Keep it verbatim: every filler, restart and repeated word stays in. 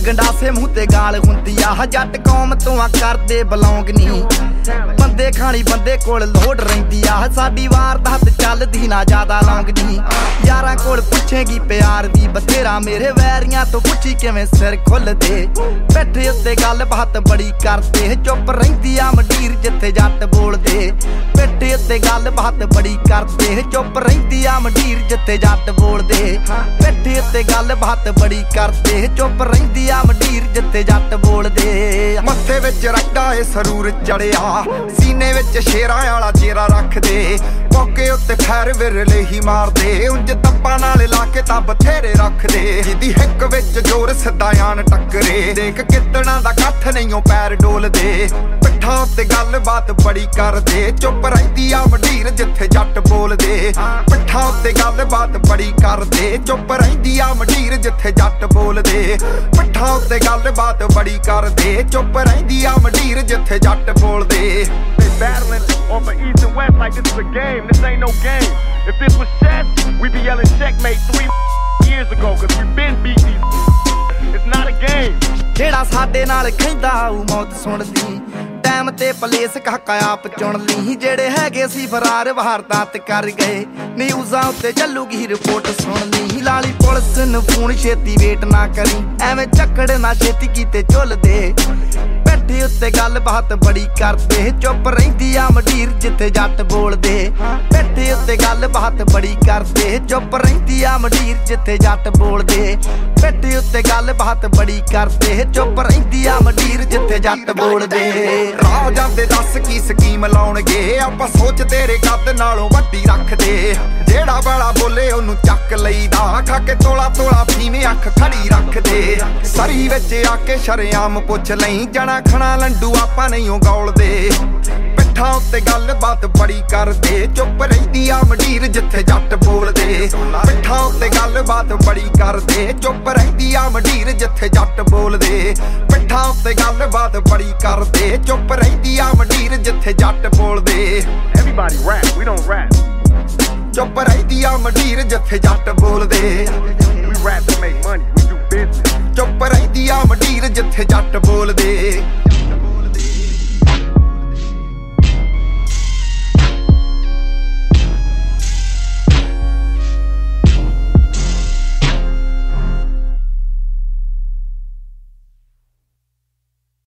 ਗੰਡਾਸੇ ਮੂੰਹ ਤੇ ਗਾਲ ਹੁੰਦੀ ਆ ਜੱਟ ਕੌਮ ਤੋਂ ਆ ਕਰਦੇ ਬਲੌਂਗ ਨਹੀਂ ਬੰਦੇ ਖਾਣੀ ਬੰਦੇ ਕੋਲ ਲੋੜ ਰਹਿੰਦੀ ਆ ਸਾਡੀ ਵਾਰਦਾਤ ਚੱਲਦੀ ਨਾ ਜ਼ਿਆਦਾ ਲੌਂਗ ਨਹੀਂ ਯਾਰਾਂ ਕੋਲ ਪੁੱਛੇਗੀ ਪਿਆਰ ਵੀ ਬਥੇਰਾ ਮੇਰੇ ਵੈਰੀਆਂ ਤੋਂ ਪੁੱਛੀ ਕਿਵੇਂ ਸਿਰ ਖੁੱਲਦੇ ਬੈਠੇ ਉੱਤੇ ਗੱਲ ਬਾਤ ਬੜੀ ਕਰਦੇ ਚੁੱਪ ਰਹਿੰਦੀ ਆ ਮੰਡੀਰ ਜਿੱਥੇ ਜੱਟ ਬੋਲਦੇ ਬੈਠੇ ਉੱਤੇ ਗੱਲ ਬਾਤ ਬੜੀ ਕਰਦੇ ਚੁੱਪ ਰਹਿੰਦੀ ਆ ਮੰਡੀਰ ਜਿੱਥੇ ਜੱਟ ਬੋਲਦੇ ਬੈਠੇ ਉੱਤੇ ਗੱਲ ਬਾਤ ਬੜੀ ਕਰਦੇ ਚੁੱਪ ਰਹਿੰਦੀ ਆ ਮੰਡੀਰ ਜਿੱਥੇ ਜੱਟ ਬੋਲਦੇ ਮੱਥੇ ਵਿੱਚ ਰੱਡਾ ਏ ਸਰੂਰ ਚੜਿਆ ਸੀਨੇ ਵਿੱਚ ਸ਼ੇਰਾਂ ਵਾਲਾ ਚਿਹਰਾ ਰੱਖਦੇ ਮੌਕੇ ਉੱਤੇ ਖੈਰ ਵਿਰਲੇ ਹੀ ਮਾਰਦੇ ਉਂਝ ਤੱਪਾਂ ਨਾਲ ਲਾ ਕੇ ਤਾਂ ਬਥੇਰੇ ਰੱਖਦੇ ਜਿਹਦੀ ਹਿੱਕ ਵਿੱਚ ਜੋਰ ਸਦਾਇਆਨ ਟੱਕਰੇ ਦੇਖ ਕਿਤਣਾ ਦਾ ਕੱਠ ਨਹੀਂਓ ਪੈਰ ਡੋਲਦੇ ਪਿੱਠਾਂ ਉੱਤੇ ਗੱਲਬਾਤ ਬੜੀ ਕਰਦੇ ਚੁੱਪ ਰਹਿੰਦੀ ਆ ਮੰਡੀਰ ਜਿੱਥੇ ਜੱਟ ਬੋਲਦੇ ਪਿੱਠਾਂ ਉੱਤੇ ਗੱਲਬਾਤ ਬੜੀ ਕਰਦੇ ਚੁੱਪ ਰਹਿੰਦੀ ਆ ਮੰਡੀਰ ਜਿੱਥੇ ਜੱਟ ਬੋਲਦੇ ਪਿੱਠਾਂ ਉੱਤੇ ਗੱਲਬਾਤ ਬੜੀ ਕਰਦੇ ਚੁੱਪ ਰਹਿੰਦੀ ਆ ਮੰਡੀਰ ਜਿੱਥੇ ਜੱਟ ਬੋਲਦੇ They battling on the east and west like this is a game. This ain't no game. If this was chess, we'd be yelling checkmate three years ago, cause we've been beat these. It's not a game. ਜਿਹੜਾ ਸਾਡੇ ਨਾਲ ਕਹਿੰਦਾ ਆਊ ਮੌਤ ਸੁਣਦੀ time ਤੇ place ਕਾਕਾ ਆਪ ਚੁਣ ਲਈ ਜਿਹੜੇ ਹੈਗੇ ਸੀ ਫਰਾਰ ਵਾਰਦਾਤ ਕਰ ਗਏ ਨਿਊਜ਼ਾਂ ਉੱਤੇ ਚੱਲੂਗੀ ਰਿਪੋਰਟ ਸੁਣ ਲਈ ਲਾਲੀ ਪੁਲਿਸ ਨੂੰ ਫੋਨ ਛੇਤੀ ਵੇਟ ਨਾ ਕਰੀ ਐਵੇਂ ਚੱਕੜ ਨਾ ਛੇਤੀ ਕੀਤੇ ਝੁੱਲਦੇ ਬੈਠੇ ਉੱਤੇ ਗੱਲਬਾਤ ਬੜੀ ਕਰਦੇ ਚੁੱਪ ਰਹਿੰਦੀ ਆ ਮੰਡੀਰ ਜਿੱਥੇ ਜੱਟ ਬੋਲਦੇ ਬੈਠੇ ਉੱਤੇ ਗੱਲਬਾਤ ਬੜੀ ਕਰਦੇ ਚੁੱਪ ਰਹਿੰਦੀ ਆ ਮੰਡੀਰ ਜਿੱਥੇ ਜੱਟ ਬੋਲਦੇ ਬੈਠੇ ਉੱਤੇ ਗੱਲਬਾਤ ਬੜੀ ਕਰਦੇ ਚੁੱਪ ਰਹਿੰਦੀ ਆ ਮੰਡੀਰ ਜਿੱਥੇ ਜੱਟ ਬੋਲਦੇ ਰਾਹ ਜਾਂਦੇ ਦੱਸ ਕੀ ਸਕੀਮ ਲਾਉਣਗੇ ਆਪਾਂ ਸੋਚ ਤੇਰੇ ਕੱਦ ਨਾਲੋਂ ਵੱਡੀ ਰੱਖਦੇ ਜਿਹੜਾ ਵਾਲਾ ਬੋਲੇ ਉਹਨੂੰ ਚੱਕ ਲਈਦਾ ਖਾ ਕੇ ਤੋਲਾ ਤੋਲਾ ਫੀਵੇਂ ਅੱਖ ਖੜੀ ਰੱਖਦੇ ਸਰੀ ਵਿੱਚ ਆ ਕੇ ਸ਼ਰੇਆਮ ਪੁੱਛ ਲਈ ਜਣਾ ਖਣਾ ਲੰਡੂ ਆਪਾਂ ਨਹੀਂ ਉਹ ਗੌਲਦੇ ਪਿੱਠਾਂ ਉੱਤੇ ਗੱਲਬਾਤ ਬੜੀ ਕਰਦੇ ਚੁੱਪ ਰਹਿੰਦੀ ਆ ਮੰਡੀਰ ਜਿੱਥੇ ਜੱਟ ਬੋਲਦੇ ਪਿੱਠਾਂ ਉੱਤੇ ਗੱਲਬਾਤ ਬੜੀ ਕਰਦੇ ਚੁੱਪ ਰਹਿੰਦੀ ਆ ਮੰਡੀਰ ਜਿੱਥੇ ਜੱਟ ਬੋਲਦੇ ਪਿੱਠਾਂ ਉੱਤੇ ਗੱਲਬਾਤ ਬੜੀ ਕਰਦੇ ਚੁੱਪ ਰਹਿੰਦੀ ਆ ਮੰਡੀਰ ਜਿੱਥੇ ਜੱਟ ਬੋਲਦੇ Everybody rap, we don't rap. ਚੁੱਪ ਰਹਿੰਦੀ ਆ ਮੰਡੀਰ ਜਿੱਥੇ ਜੱਟ ਬੋਲਦੇ We rap to make money, we do business. ਚੁੱਪ ਰਹਿੰਦੀ ਆ ਮੰਡੀਰ ਜਿੱਥੇ ਜੱਟ ਬੋਲਦੇ